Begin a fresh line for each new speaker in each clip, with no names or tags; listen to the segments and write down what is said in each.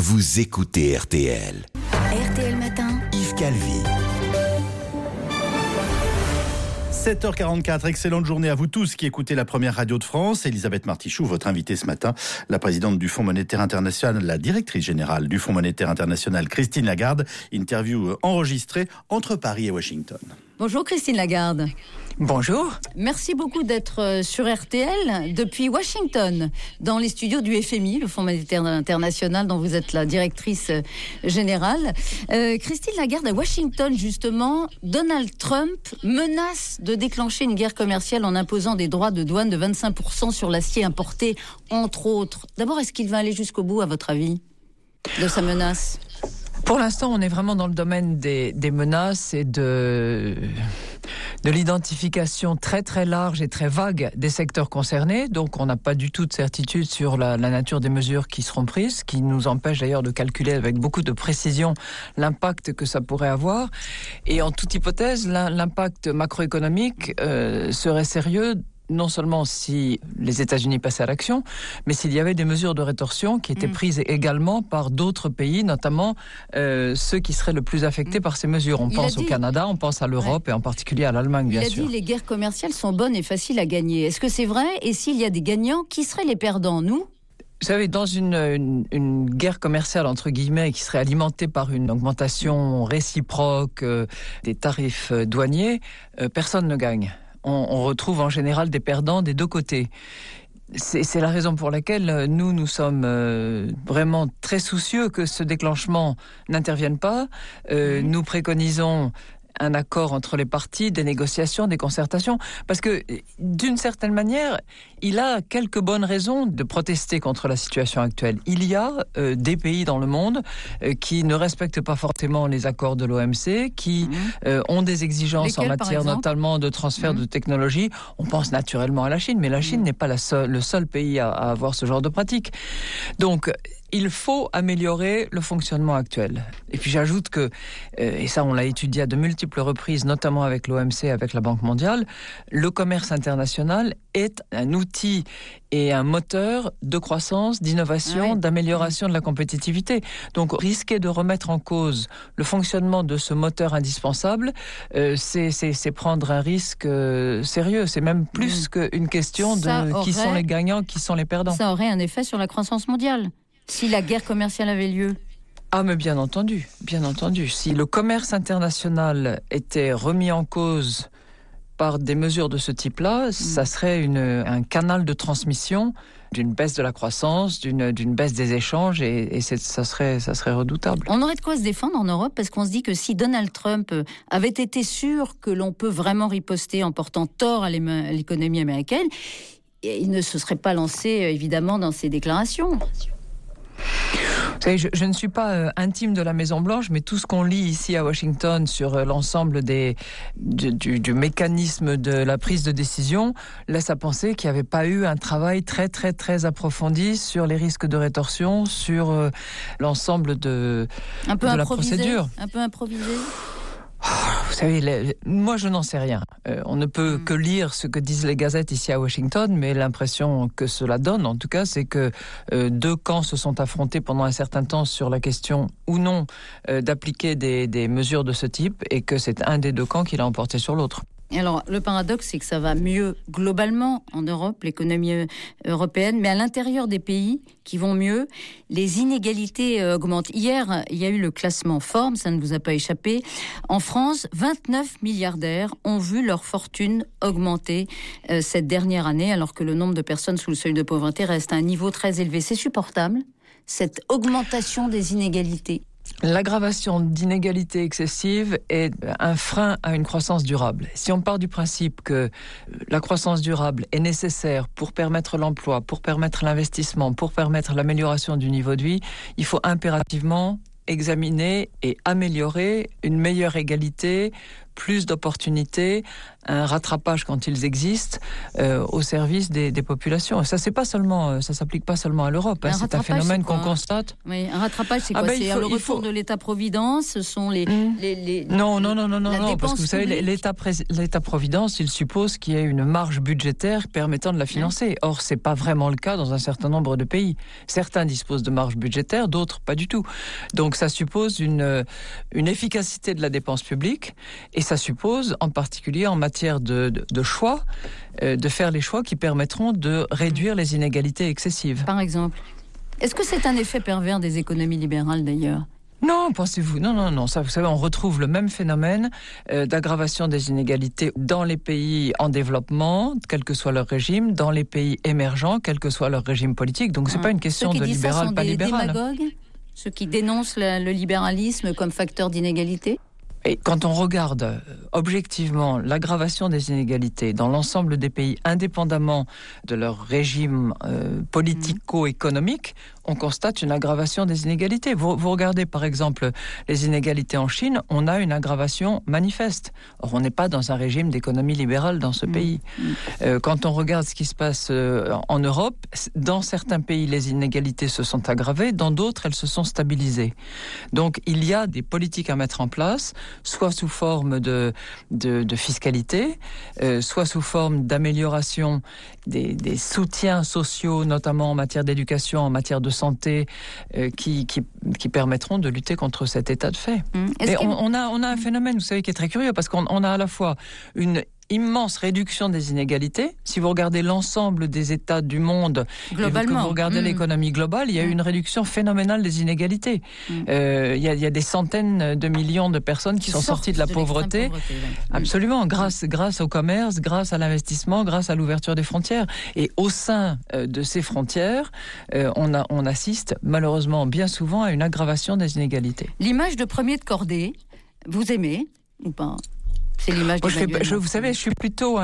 vous écoutez RTL.
RTL Matin,
Yves Calvi.
7h44, excellente journée à vous tous qui écoutez la première radio de France. Elisabeth Martichoux, votre invitée ce matin, la présidente du Fonds monétaire international, la directrice générale du Fonds monétaire international, Christine Lagarde. Interview enregistrée entre Paris et Washington.
Bonjour Christine Lagarde.
Bonjour.
Merci beaucoup d'être sur RTL depuis Washington, dans les studios du FMI, le Fonds monétaire international dont vous êtes la directrice générale. Christine Lagarde, à Washington justement, Donald Trump menace de déclencher une guerre commerciale en imposant des droits de douane de 25% sur l'acier importé, entre autres. D'abord, est-ce qu'il va aller jusqu'au bout, à votre avis, de sa menace ?
Pour l'instant, on est vraiment dans le domaine des menaces et de l'identification très très large et très vague des secteurs concernés. Donc on n'a pas du tout de certitude sur la nature des mesures qui seront prises, ce qui nous empêche d'ailleurs de calculer avec beaucoup de précision l'impact que ça pourrait avoir. Et en toute hypothèse, l'impact macroéconomique serait sérieux, non seulement si les États-Unis passaient à l'action, mais s'il y avait des mesures de rétorsion qui étaient prises également par d'autres pays, notamment ceux qui seraient le plus affectés par ces mesures. On pense au Canada, on pense à l'Europe et en particulier à l'Allemagne, bien sûr.
Il a dit les guerres commerciales sont bonnes et faciles à gagner. Est-ce que c'est vrai ? Et s'il y a des gagnants, qui seraient les perdants ? Nous ?
Vous savez, dans une guerre commerciale, entre guillemets, qui serait alimentée par une augmentation réciproque des tarifs douaniers, personne ne gagne. On retrouve en général des perdants des deux côtés. C'est la raison pour laquelle nous sommes vraiment très soucieux que ce déclenchement n'intervienne pas. Nous préconisons un accord entre les parties, des négociations, des concertations, parce que d'une certaine manière, il a quelques bonnes raisons de protester contre la situation actuelle. Il y a des pays dans le monde qui ne respectent pas forcément les accords de l'OMC, qui ont des exigences en matière notamment de transfert de technologie. On pense naturellement à la Chine, mais la Chine n'est pas le seul pays à avoir ce genre de pratique. Donc, il faut améliorer le fonctionnement actuel. Et puis j'ajoute que, et ça on l'a étudié à de multiples reprises, notamment avec l'OMC, avec la Banque mondiale, le commerce international est un outil et un moteur de croissance, d'innovation, d'amélioration de la compétitivité. Donc risquer de remettre en cause le fonctionnement de ce moteur indispensable, c'est prendre un risque sérieux. C'est même plus qu'une question de qui sont les gagnants, qui sont les perdants.
Ça aurait un effet sur la croissance mondiale si la guerre commerciale avait lieu.
Ah, mais bien entendu, bien entendu. Si le commerce international était remis en cause par des mesures de ce type-là, ça serait un canal de transmission d'une baisse de la croissance, d'une baisse des échanges, et ça serait redoutable.
On aurait de quoi se défendre en Europe, parce qu'on se dit que si Donald Trump avait été sûr que l'on peut vraiment riposter en portant tort à l'économie américaine, il ne se serait pas lancé évidemment dans ses déclarations.
Vous savez, je ne suis pas intime de la Maison-Blanche, mais tout ce qu'on lit ici à Washington sur l'ensemble du mécanisme de la prise de décision laisse à penser qu'il n'y avait pas eu un travail très très très approfondi sur les risques de rétorsion, sur l'ensemble de la procédure.
Un peu improvisé.
Vous savez, moi je n'en sais rien. On ne peut que lire ce que disent les gazettes ici à Washington, mais l'impression que cela donne, en tout cas, c'est que deux camps se sont affrontés pendant un certain temps sur la question ou non d'appliquer des mesures de ce type, et que c'est un des deux camps qui l'a emporté sur l'autre.
Alors, le paradoxe, c'est que ça va mieux globalement en Europe, l'économie européenne, mais à l'intérieur des pays qui vont mieux, les inégalités augmentent. Hier, il y a eu le classement Forbes, ça ne vous a pas échappé. En France, 29 milliardaires ont vu leur fortune augmenter cette dernière année, alors que le nombre de personnes sous le seuil de pauvreté reste à un niveau très élevé. C'est supportable, cette augmentation des inégalités?
L'aggravation d'inégalités excessives est un frein à une croissance durable. Si on part du principe que la croissance durable est nécessaire pour permettre l'emploi, pour permettre l'investissement, pour permettre l'amélioration du niveau de vie, il faut impérativement examiner et améliorer une meilleure égalité plus d'opportunités, un rattrapage quand ils existent au service des populations. Et ça, ça s'applique pas seulement à l'Europe. C'est un phénomène qu'on constate.
Oui, un rattrapage, c'est quoi? C'est le retour de l'État-providence. Ce sont les
non, parce que vous savez, l'État-providence, il suppose qu'il y ait une marge budgétaire permettant de la financer. Or, c'est pas vraiment le cas dans un certain nombre de pays. Certains disposent de marge budgétaire, d'autres pas du tout. Donc, ça suppose une efficacité de la dépense publique, et ça suppose, en particulier en matière de choix, de faire les choix qui permettront de réduire les inégalités excessives.
Par exemple. Est-ce que c'est un effet pervers des économies libérales, d'ailleurs ?
Non, pensez-vous. Non. Ça, vous savez, on retrouve le même phénomène d'aggravation des inégalités dans les pays en développement, quel que soit leur régime, dans les pays émergents, quel que soit leur régime politique. Donc, c'est pas une question de libéral, pas libéral.
Ceux qui disent ça sont des démagogues ? Ceux qui dénoncent le libéralisme comme facteur d'inégalité ?
Et quand on regarde objectivement l'aggravation des inégalités dans l'ensemble des pays, indépendamment de leur régime politico-économique, on constate une aggravation des inégalités. Vous regardez par exemple les inégalités en Chine, on a une aggravation manifeste. Or, on n'est pas dans un régime d'économie libérale dans ce pays. Quand on regarde ce qui se passe en Europe, dans certains pays, les inégalités se sont aggravées, dans d'autres, elles se sont stabilisées. Donc, il y a des politiques à mettre en place, soit sous forme de fiscalité, soit sous forme d'amélioration des soutiens sociaux, notamment en matière d'éducation, en matière de santé, qui permettront de lutter contre cet état de fait. Et on a un phénomène, vous savez, qui est très curieux, parce qu'on a à la fois une immense réduction des inégalités. Si vous regardez l'ensemble des États du monde,
globalement,
et que vous regardez l'économie globale, il y a eu une réduction phénoménale des inégalités. Il y a des centaines de millions de personnes qui sont sorties de la pauvreté. Absolument, grâce au commerce, grâce à l'investissement, grâce à l'ouverture des frontières. Et au sein de ces frontières, on assiste malheureusement bien souvent à une aggravation des inégalités.
L'image de premier de cordée, vous aimez ou pas ? C'est l'image
vous savez, je suis plutôt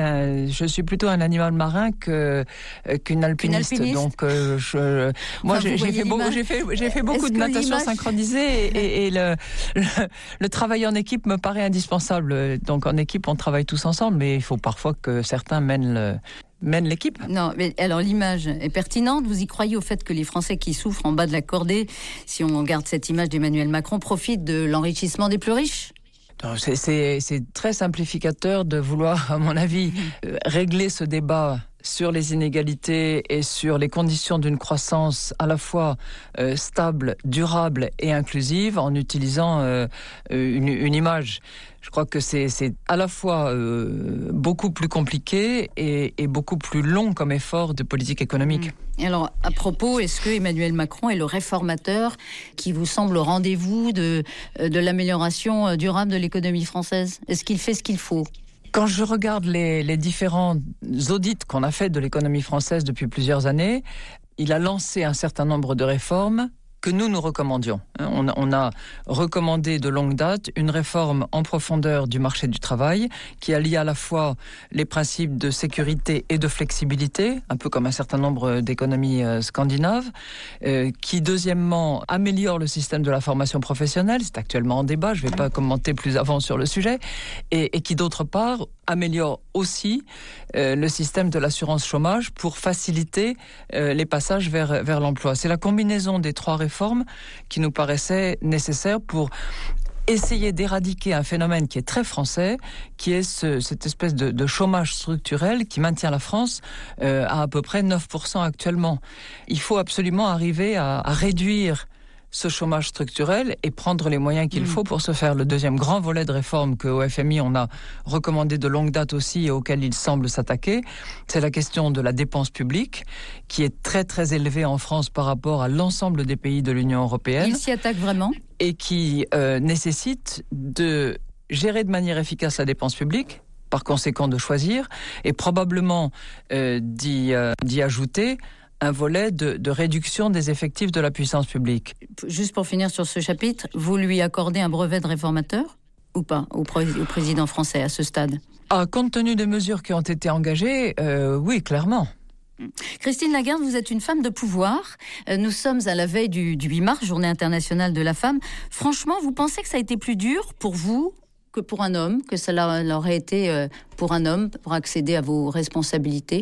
un animal marin qu'une alpiniste. Donc, j'ai fait beaucoup de natation synchronisée et le travail en équipe me paraît indispensable. Donc, en équipe, on travaille tous ensemble, mais il faut parfois que certains mènent l'équipe.
Non, mais alors l'image est pertinente. Vous y croyez au fait que les Français qui souffrent en bas de la cordée, si on regarde cette image d'Emmanuel Macron, profitent de l'enrichissement des plus riches ?
C'est très simplificateur de vouloir, à mon avis, régler ce débat sur les inégalités et sur les conditions d'une croissance à la fois stable, durable et inclusive en utilisant une image. Je crois que c'est à la fois beaucoup plus compliqué et beaucoup plus long comme effort de politique économique.
Et alors, à propos, est-ce que Emmanuel Macron est le réformateur qui vous semble au rendez-vous de l'amélioration durable de l'économie française ? Est-ce qu'il fait ce qu'il faut ?
Quand je regarde les différents audits qu'on a fait de l'économie française depuis plusieurs années, il a lancé un certain nombre de réformes que nous recommandions. On a recommandé de longue date une réforme en profondeur du marché du travail qui allie à la fois les principes de sécurité et de flexibilité, un peu comme un certain nombre d'économies scandinaves, qui deuxièmement améliore le système de la formation professionnelle, c'est actuellement en débat, je ne vais pas commenter plus avant sur le sujet, et qui d'autre part améliore aussi le système de l'assurance chômage pour faciliter les passages vers l'emploi. C'est la combinaison des trois réformes qui nous paraissait nécessaire pour essayer d'éradiquer un phénomène qui est très français, qui est cette espèce de chômage structurel qui maintient la France à peu près 9% actuellement. Il faut absolument arriver à réduire ce chômage structurel et prendre les moyens qu'il faut pour se faire. Le deuxième grand volet de réforme que au FMI on a recommandé de longue date aussi et auquel il semble s'attaquer, c'est la question de la dépense publique qui est très très élevée en France par rapport à l'ensemble des pays de l'Union européenne.
Il s'y attaque vraiment ?
Et qui nécessite de gérer de manière efficace la dépense publique, par conséquent de choisir, et probablement d'y ajouter un volet de réduction des effectifs de la puissance publique.
Juste pour finir sur ce chapitre, vous lui accordez un brevet de réformateur ou pas au président français à ce stade ?
Compte tenu des mesures qui ont été engagées, oui, clairement.
Christine Lagarde, vous êtes une femme de pouvoir. Nous sommes à la veille du 8 mars, Journée internationale de la femme. Franchement, vous pensez que ça a été plus dur pour vous que pour un homme, que ça l'aurait été pour un homme, pour accéder à vos responsabilités?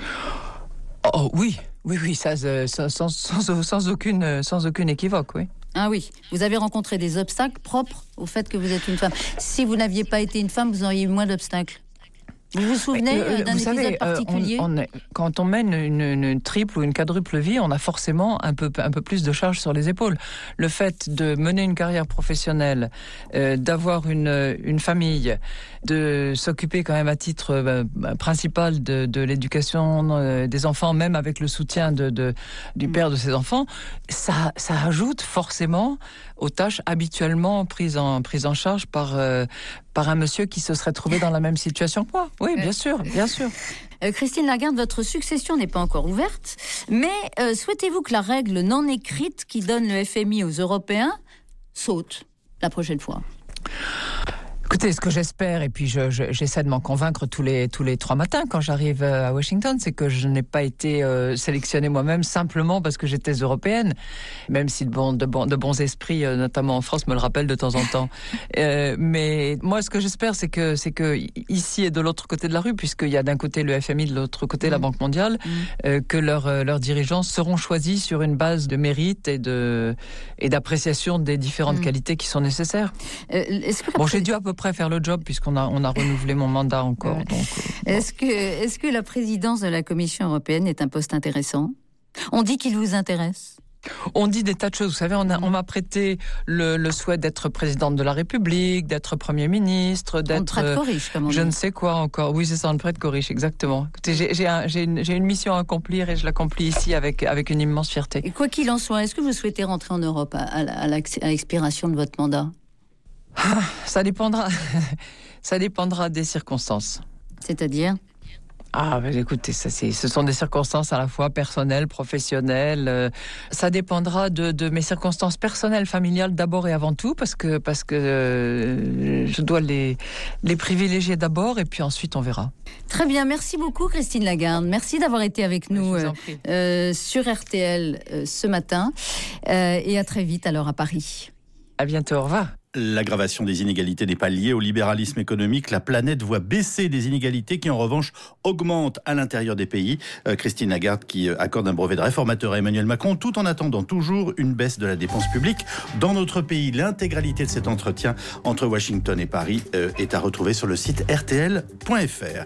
Oh oui, ça, sans aucune équivoque, oui.
Ah oui, vous avez rencontré des obstacles propres au fait que vous êtes une femme. Si vous n'aviez pas été une femme, vous auriez eu moins d'obstacles. Vous vous souvenez d'un épisode particulier?
Quand on mène une triple ou une quadruple vie, on a forcément un peu plus de charge sur les épaules. Le fait de mener une carrière professionnelle, d'avoir une famille, de s'occuper quand même à titre principal de l'éducation des enfants, même avec le soutien du père de ses enfants, ça ajoute forcément aux tâches habituellement prises en charge par un monsieur qui se serait trouvé dans la même situation que moi. Oui, bien sûr.
Christine Lagarde, votre succession n'est pas encore ouverte, mais souhaitez-vous que la règle non écrite qui donne le FMI aux Européens saute la prochaine fois?
Écoutez, ce que j'espère, et puis j'essaie de m'en convaincre tous les 3 matins quand j'arrive à Washington, c'est que je n'ai pas été sélectionnée moi-même simplement parce que j'étais européenne, même si de bons esprits, notamment en France, me le rappellent de temps en temps. Mais moi, ce que j'espère, c'est que ici et de l'autre côté de la rue, puisqu'il y a d'un côté le FMI, de l'autre côté la Banque mondiale, que leurs dirigeants seront choisis sur une base de mérite et d'appréciation des différentes qualités qui sont nécessaires. J'ai dû à peu près faire le job puisqu'on a renouvelé mon mandat encore. Donc,
est-ce que la présidence de la Commission européenne est un poste intéressant? On dit qu'il vous intéresse.
On dit des tas de choses. Vous savez, on m'a prêté le souhait d'être présidente de la République, d'être Premier ministre, d'être...
On prête Coriche, comme on dit.
Je ne sais quoi encore. Oui, c'est ça, on prête Coriche, exactement. Écoutez, j'ai une mission à accomplir et je l'accomplis ici avec une immense fierté.
Et quoi qu'il en soit, est-ce que vous souhaitez rentrer en Europe à l'expiration de votre mandat?
Ça dépendra des circonstances.
C'est-à-dire?
Écoutez, ce sont des circonstances à la fois personnelles, professionnelles. Ça dépendra de mes circonstances personnelles, familiales d'abord et avant tout, parce que je dois les privilégier d'abord et puis ensuite on verra.
Très bien, merci beaucoup Christine Lagarde. Merci d'avoir été avec nous sur RTL ce matin. Et à très vite alors à Paris.
À bientôt, au revoir.
L'aggravation des inégalités n'est pas liée au libéralisme économique. La planète voit baisser des inégalités qui, en revanche, augmentent à l'intérieur des pays. Christine Lagarde qui accorde un brevet de réformateur à Emmanuel Macron, tout en attendant toujours une baisse de la dépense publique dans notre pays. L'intégralité de cet entretien entre Washington et Paris est à retrouver sur le site rtl.fr.